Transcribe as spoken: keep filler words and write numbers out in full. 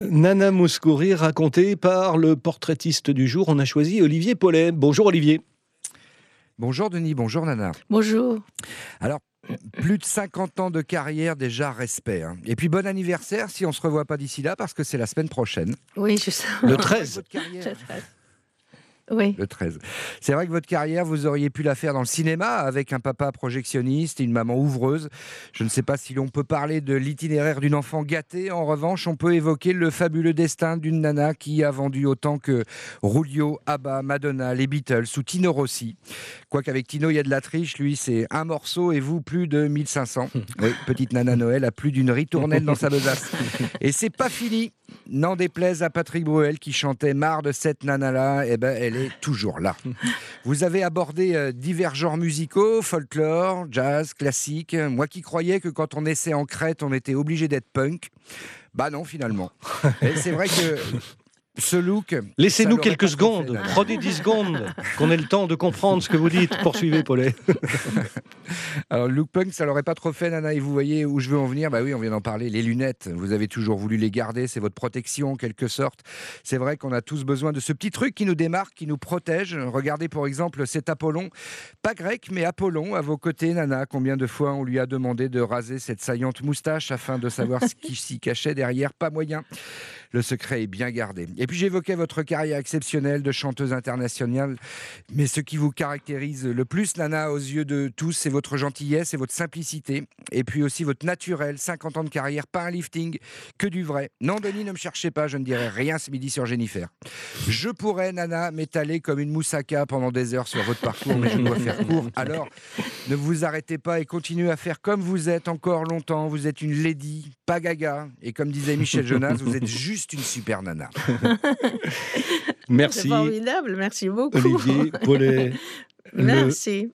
Nana Mouskouri, racontée par le portraitiste du jour. On a choisi Olivier Paulet. Bonjour Olivier. Bonjour Denis, bonjour Nana. Bonjour. Alors, plus de cinquante ans de carrière, déjà respect. Hein. Et puis bon anniversaire si on ne se revoit pas d'ici là, parce que c'est la semaine prochaine. Oui, je sais. Le treize. Votre carrière, Le treize. Oui. Le treize. C'est vrai que votre carrière, vous auriez pu la faire dans le cinéma avec un papa projectionniste et une maman ouvreuse. Je ne sais pas si l'on peut parler de l'itinéraire d'une enfant gâtée. En revanche, on peut évoquer le fabuleux destin d'une nana qui a vendu autant que Rulio, ABBA, Madonna, les Beatles ou Tino Rossi. Quoique avec Tino, il y a de la triche. Lui, c'est un morceau et vous, plus de mille cinq cents. Oui, petite Nana Noël a plus d'une ritournelle dans sa besace. Et c'est pas fini. N'en déplaise à Patrick Bruel qui chantait « Marre de cette nana-là », eh ben, elle est toujours là. Vous avez abordé euh, divers genres musicaux, folklore, jazz, classique. Moi qui croyais que quand on naissait en Crète, on était obligé d'être punk. Bah non, finalement. Et c'est vrai que ce look... Laissez-nous ça quelques l'aurait pas trop secondes, fait, prenez dix secondes, qu'on ait le temps de comprendre ce que vous dites. Poursuivez Paulet. Alors, le look punk, ça l'aurait pas trop fait, Nana. Et vous voyez où je veux en venir. Bah oui, on vient d'en parler. Les lunettes, vous avez toujours voulu les garder. C'est votre protection, en quelque sorte. C'est vrai qu'on a tous besoin de ce petit truc qui nous démarque, qui nous protège. Regardez, pour exemple, cet Apollon. Pas grec, mais Apollon, à vos côtés, Nana. Combien de fois on lui a demandé de raser cette saillante moustache afin de savoir ce qui s'y cachait derrière? Pas moyen. Le secret est bien gardé. Et puis, j'évoquais votre carrière exceptionnelle de chanteuse internationale. Mais ce qui vous caractérise le plus, Nana, aux yeux de tous, c'est votre gentillesse et votre simplicité. Et puis aussi votre naturel, cinquante ans de carrière, pas un lifting, que du vrai. Non, Denis, ne me cherchez pas, je ne dirai rien ce midi sur Jennifer. Je pourrais, Nana, m'étaler comme une moussaka pendant des heures sur votre parcours, mais je dois faire court. Alors, ne vous arrêtez pas et continuez à faire comme vous êtes encore longtemps. Vous êtes une lady, pas gaga. Et comme disait Michel Jonas, vous êtes juste une super nana. Merci C'est formidable, merci beaucoup. Olivier Paulet. Le- Merci.